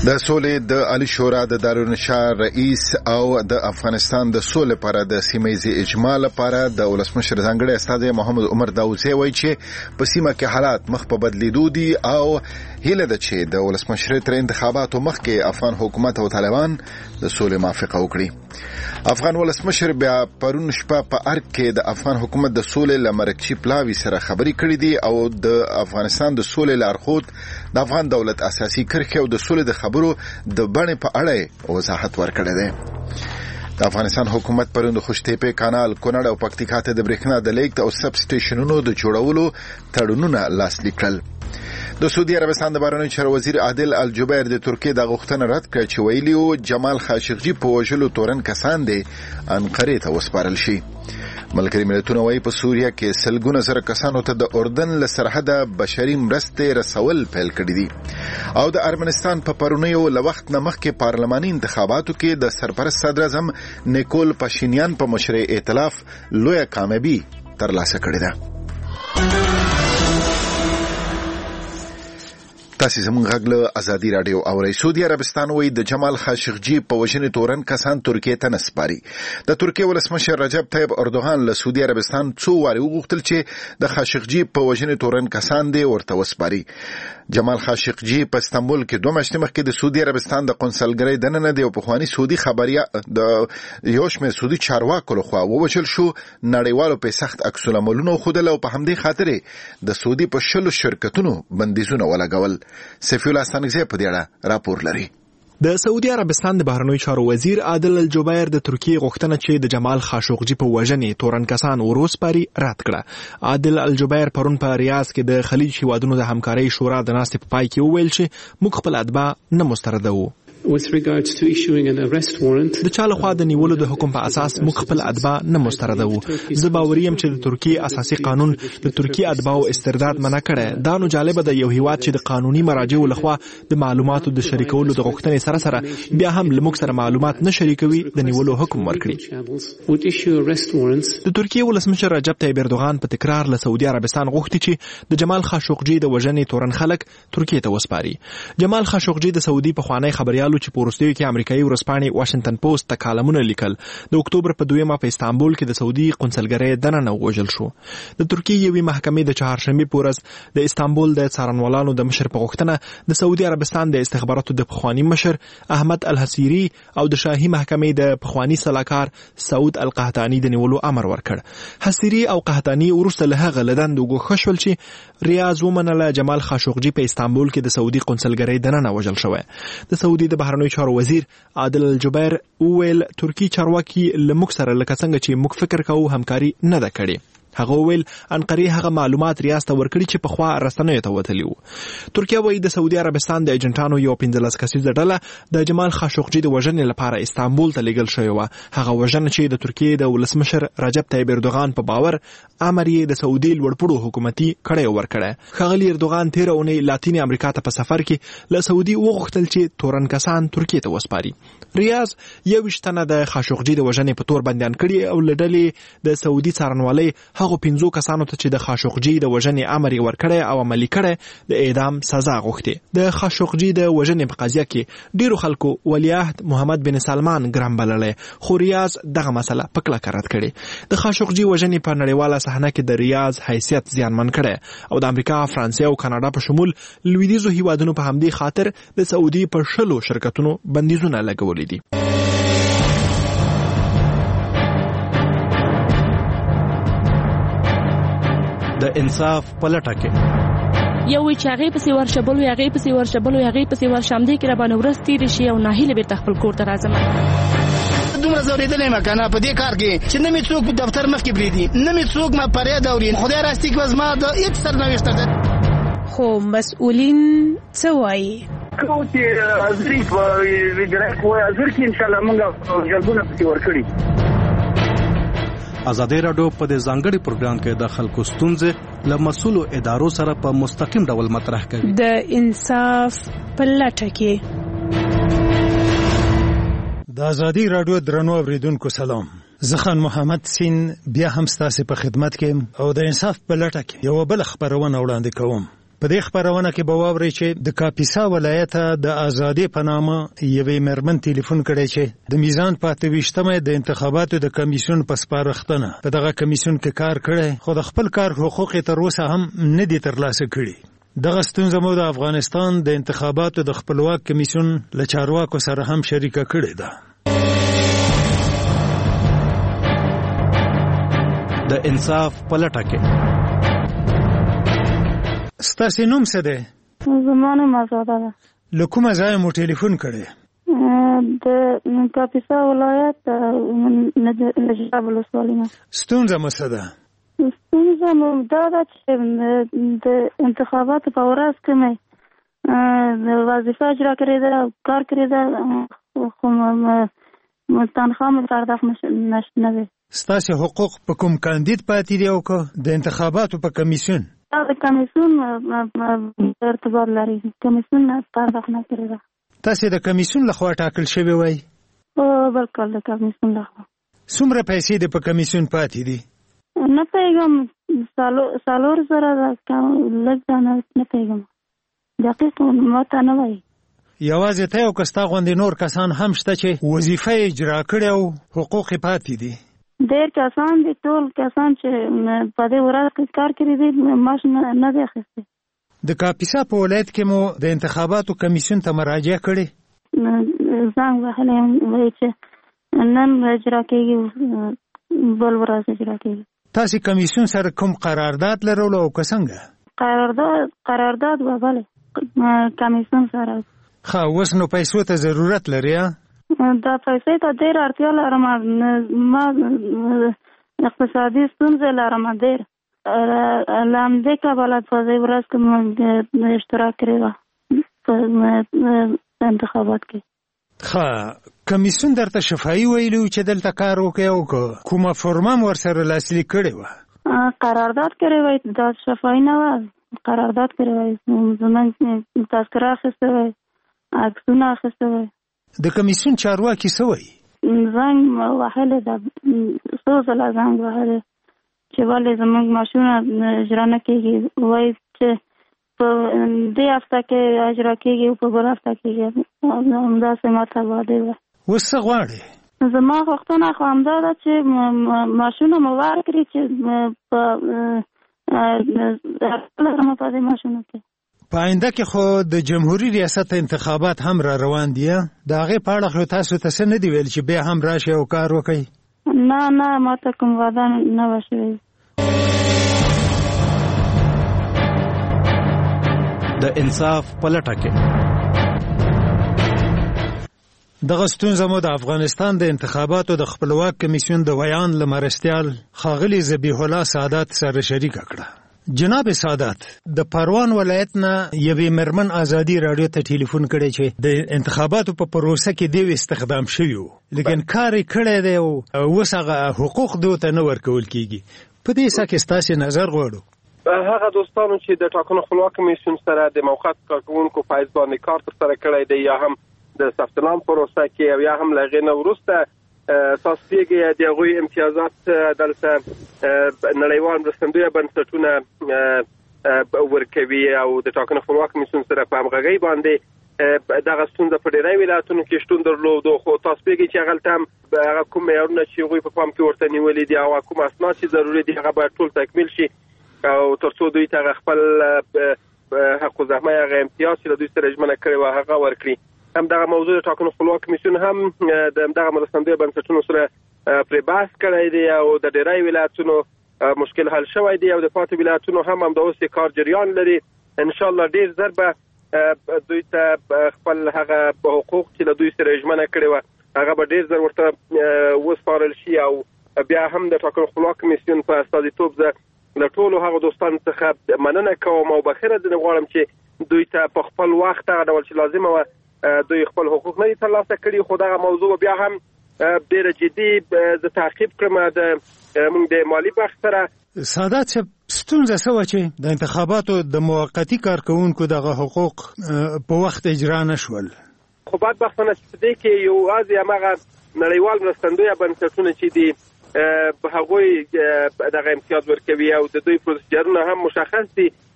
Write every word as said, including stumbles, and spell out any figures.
د سولې د عالی شورا د دارالنشار رئیس او د افغانستان د سولې لپاره د سیمه‌ییز اجماع لپاره د ولسمشر ځانګړي استازی محمد عمر داوودزی وایي چې په سیمه کې حالات مخ په بدلیدو دي او هیله ده چې د ولسمشر تر انتخاباتو مخکې افغان حکومت او طالبان د سولې موافقه وکړي. افغان ولسمشر بیا پرون شپه په ارګ کې د افغان حکومت د سولې لمرکچی پلاوی سره خبري کړې دي او د افغانستان د سولې لارښود د افغان دولت اساسي کرښې او د سولې د خبرو د بڼې په اړه وضاحت ورکړی دی. د افغانستان حکومت پرون د خوشتېپې کانال، کونړ او پکتیکا ته د برېښنا د لیږد او سب سټیشنونو د جوړولو تړونونه لاسلیک کړل. د سعودي عربستان د بهرنیو چارو وزیر عادل الجبیر د ترکیې د غوښتنه رد کړه چې ویلي وو جمال خاشقجي په وژلو تورن کسان دي انقرې ته وسپارل شي. ملګري ملتونه وايي په سوریه کې سلګونه زره کسانو ته د اردن له سرحده بشري مرستې رسول پیل کړي دي. او د ارمنستان په پرونیو له وخت نه مخکې پارلماني انتخاباتو کې د سرپرست صدر اعظم نیکول پاشینیان په مشرۍ ائتلاف لویه کامیابي ترلاسه کړې ده. تاسو زموږ غږ له ازادي رادیو اورئ. سعودي عربستان وایي د جمال خاشقجي په وژنې تورن کسان ترکیې ته نه سپاري. د ترکیې ولسمشر رجب طیب اردوغان له سعودي عربستان څو وارې وغوښتل چې د خاشقجي په وژنې تورن کسان دي ورته وسپاري. جمال خاشقجي په استانبول کې دوه میاشتې مخکې د سعودي عربستان د قونسلګرۍ دننه دی او پخواني سعودي خبریا د یو شمېر سعودي چارواکو لخوا ووژل شو. نړیوالو په سخت عکس العملونه وښودل او په همدې خاطر د سعودي په شلو شرکتونو بندیزونه ولګول. سفیول استانګزی په دې اړه راپور لري. د سعودي عربستان د بهرنیو چارو وزیر عادل الجبیر د ترکیې غوښتنه چې د جمال خاشقجي په وژنې تورن کسان وروسپاري رد کړه. عادل الجبیر پرون په ریاض کې د خلیج هیوادونو د همکارۍ شورا د ناستې په پای کې وویل چې موږ خپل اتباع نه مستردوو. With regards to issuing an arrest warrant د چا لخوا د نیولو د حکم په اساس موږ خپل اتباع نه مستردوو. زه باوري یم چې د ترکیې اساسي قانون د ترکیې اتباعو استرداد منع کړی. دا نو جالبه ده یو هیواد چې د قانوني مراجعو لخوا د معلوماتو د شریکولو د غوښتنې سره سره بیا هم له موږ سره معلومات نه شریکوي د نیولو حکم ورکړي. د ترکیې ولسمشر رجب طیب اردوغان په تکرار له سعودي عربستان غوښتي چې د جمال خاشقجي د وژنې تورن خلک ترکیې ته وسپاري. جمال خاشقجي د سعودي پخوانی خبريال چې په وروستیو کې امریکایي ورځپاڼې واشنگټن پوسټ ته کالمونه لیکل. د اکتوبر په دویمه په استانبول کې د سعودي قونسلګرۍ دننه ووژل شو. د ترکیې یوې محکمې د چهارشنبې په ورځ د استانبول د څارنوالانو د مشر په غوښتنه د سعودي عربستان د استخباراتو د پخوانی مشر احمد الحسیری او د شاهي محکمې د پخوانی سلاکار سعود القحطاني د نیولو امر ورکړ. حسیری او قحطاني وروسته له هغه له دندو ګوښه شول چې ریاض ومنله جمال خاشقجي په استانبول کې د سعودي قونسلګرۍ دننه وژل شوی. د سعودي د بهرنیو چارو وزیر عادل الجبیر وویل ترکی چارواکي له موږ سره لکه څنګه چې موږ فکر کوو همکاري نه ده کړې. هغه ویل انقرې هغه معلومات ریاض ته ورکړي چې په خوا رسنیو ته وتلي وو. ترکیه وایي د سعودي عربستان د ایجنټانو یو پنځلس کسیزه ډله د جمال خاشقجي د وژنې لپاره استانبول ته لیږل شوې وه. هغه وژنه چې د ترکیې د ولسمشر رجب طیب اردوغان په باور امر یې د سعودي لوړپوړو حکومتي کړی ورکړی. ښاغلي اردوغان تېره اونۍ لاتینې امریکا ته په سفر کې له سعودي وغوښتل چې تورن کسان ترکیې ته وسپاري. ریاض یوویشت تنه د خاشقجي د وژنې په تور بندیان کړي او له ډلې د سعودي څارنوالۍ هغو پنځو کسانو ته چې د خاشقجي د وژنې امر یې ورکړی او عملي کړی د اعدام سزا غوښتې. د خاشقجي د وژنې په قضیه کې ډیرو خلکو ولیعهد محمد بن سلمان ګرم بللی، خو ریاض دغه مسله په کلکه رد کړې. د خاشقجي وژنې په نړیواله صحنه کې د ریاض حیثیت زیانمن کړی او د امریکا، فرانسې او کاناډا په شمول لویدیځو هیوادونو په همدې خاطر د سعودي په شلو شرکتونو بندیزونه لګولي دي. د انصاف په لټه کې یو وی چې هغې پسې ورشه، بل وی هغې پسې ورشه، بل وی هغې پسې ورشه، همدې کې راباندې ورځ تېرې شي او ناهیله بېرته خپل کور ته راځم. دومره زورېدلی یم که نه په دې کار کې چې نه مې څوک په دفتر مخکې پرېږدي، نه مې څوک ما فریاد اوري. خدای راستي که زما د هېڅ سرنوشته ده. خو مسؤلین څه وایي؟ کوم چې حاضري په وجرایت وایي حاضر کې انشاءالله موږ جلبونه پسې ورکړي. ازادي راډیو په دې ځانګړي پروګرام کې د خلکو ستونزې له مسؤلو ادارو سره په مستقیم ډول مطرح کوي. د انصاف په لټه کې. د ازادي راډیو درنو اوریدونکو سلام. زه خان محمد سین بیا هم ستاسو په خدمت کې او د انصاف په لټه کې یو بل خبرونه وړاندې کوم. په دې خبرونه کې به واورئ چې د کاپیسا ولایت د آزادۍ په نامه یوې مېرمن ټلیفون کړی چې د میزان په اته ویشتمه د انتخاباتو د کمیسیون په سپارښتنه په دغه کمیسیون کې کار کړی، خو د خپل کار حقوق یې تر اوسه هم نه دي ترلاسه کړي. دغه ستونزه مو د افغانستان د انتخاباتو د خپلواک کمیسیون له چارواکو سره هم شریکه کړې ده. د انصاف په لټه کې ستاسو نوم څه دی؟ زما نوم آزاده ده. له کومه ځایه مو ټلیفون کړی؟ د کاپیسا ولایت نجراب ولسوالۍ نه. ستونزه مو څه ده؟ ستونزه مو دا ده چې د انتخاباتو په ورځ کې مې وظیفه اجرا کړې ده، کار کړی ده، خو تنخواه مې پرداخت نه دی. ستاسو حقوق په کوم کاندید پاتې دي او که د انتخاباتو په کمیسیون؟ دا د کمیسیون ارتباط لري، کمیسیون پرداخت نه کړی ده. تاسو د کمیسیون لخوا ټاکل شوی وای؟ بلکل د کمیسیون لخوا. څومره پیسې د په کمیسیون پاتې دي؟ نه پیغام سالور زره ده، لږ ده، نه پیغام دقیق ماته نه وایي. یوازې ته او که ستا غوندې نور کسان هم شته چې وظیفه یې اجرا کړې او حقوق یې پاتې دي؟ ډېر کسان دي، ټول کسان چې په دې ورځ کې کار کړی دي معاش نه دی اخیستی. د کاپیسا په ولایت کې مو د انتخاباتو کمیسیون ته مراجعه کړې؟ زنګ وهلی یم، وایي چې نن اجرا کېږي، بل ورځ اجرا کېږي. تاسې کمیسیون سره کوم قرارداد لرلو او که څنګه؟ قرارداد قرارداد به بلې کمیسیون سره. ښه، اوس نو پیسو ته ضرورت لري؟ دا پیسې ته ډېر اړتیا لرم، ما اقتصادي ستونزې لرم ډېر. له همدې کبله په دې ورځ کې مو اشتراک کړی وه په انتخابات کې. ښه، کمیسیون درته شفاهي ویلي و چې دلته کار وکړئ او که کومه فرمه م ورسره لاسلیک کړې وه؟ قرارداد کړی وی، دا شفاهي نه وه، قرارداد کړی وی، زموږ تذکره اخیستی وی، عکسونه اخیستی وی. د کمیسیون چارواکي څه وایي؟ زنګ وهلی ده، څو ځله زنګ وهلی چې ولې زموږ معاشونه اجرا نه کېږي. وایي چې په دې هفته کې اجرا کېږي او په بل هفته کېږي، همداسې ماته وعدې وه. اوس څه غواړې؟ زما غوښتنه خو همدا ده چې معاشونه مو ورکړي چې په لرم په دې معاشونو کې. په آینده کې خو د جمهوریت ریاست انتخابات هم را روان دي، د هغې په اړه خو تاسو ته څه نه دي ویل چې بیا هم راشئ او کار وکړئ؟ نه نه، ماته کوم وعده نه وه شوې. د انصاف په لټه کې دغه ستونزه مو د افغانستان د انتخاباتو د خپلواک کمیسیون د ویان له مرستیال ښاغلي ذبیح الله سعادت سره شریکه کړه. جناب سعادت، د پروان ولایت نه یوې مېرمن ازادي راډیو ته ټلیفون کړی چې د انتخاباتو په پروسه کې دی استخدام شوی و، لیکن کار یې کړی دی او اوس هغه حقوق دو ته نه ورکول کېږي. په دې څه کې ستاسې نظر غواړو؟ هغه دوستانو چې د ټاکنو خپلواک کمیسیون سره د موقت کارکوونکو په حیث باندې کار ترسره کړی دی، یا هم د ثبت نام پروسه کې او یا هم له هغې نه وروسته تاسو پیږئ د هغوی امتیازات دلته نړیوال مرستندویه بنسټونه ورکوي او د ټاکنو خپلواک کمیسیون سره په همغږۍ باندې دغه ستونزه په ډېری ولایتونو کې شتون درلود. خو تاسو پیږئ چې هغلته هم هغه کوم معیارونه چې هغوی په پام کې ورته نیولي دي او کوم اسناد چې ضروري دي هغه باید ټول تکمیل شي او تر څو دوی ته خپل حق الزحمه هغه امتیاز چې له دوی سره ژمنه کړې وه هغه ورکړي. همدغه موضوع د ټاکنو خپلواک کمیسیون هم د همدغه مرستندویه بنسټونو سره پرې بحث کړی دی او د ډېری ولایتونو مشکل حل شوی دی او د پاتې ولایتونو هم همداوس کار جریان لري. انشاءالله ډېر زر به دوی ته خپل هغه حقوق چې له دوی سره ژمنه کړې وه هغه به ډېر زر ورته وسپارل شي او بیا هم د ټاکنو خپلواک کمیسیون په استازیتوب زه له ټولو هغو دوستانو څخه مننه کوم او بخیره ځینې غواړم چې دوی ته په خپل وخت هغه ډول چې لازمه وه دوی خپل حقوق نه دي ترلاسه کړي. خو دغه موضوع بیا هم ډېره جدي زه تعقیب کړم د موږ د مالي بخش سره. سعادت صاحب، ستونزه څه وه چې د انتخاباتو د موقتي کارکوونکو دغه حقوق په وخت اجرا نه شول؟ خو بدبختانه چې په دې کې یوازې هماغه نړیوال مرستندویه بنسټونه چې دي هغوی دغه امتیاز ورکوي او د دوی پروسیجرونه هم مشخص دي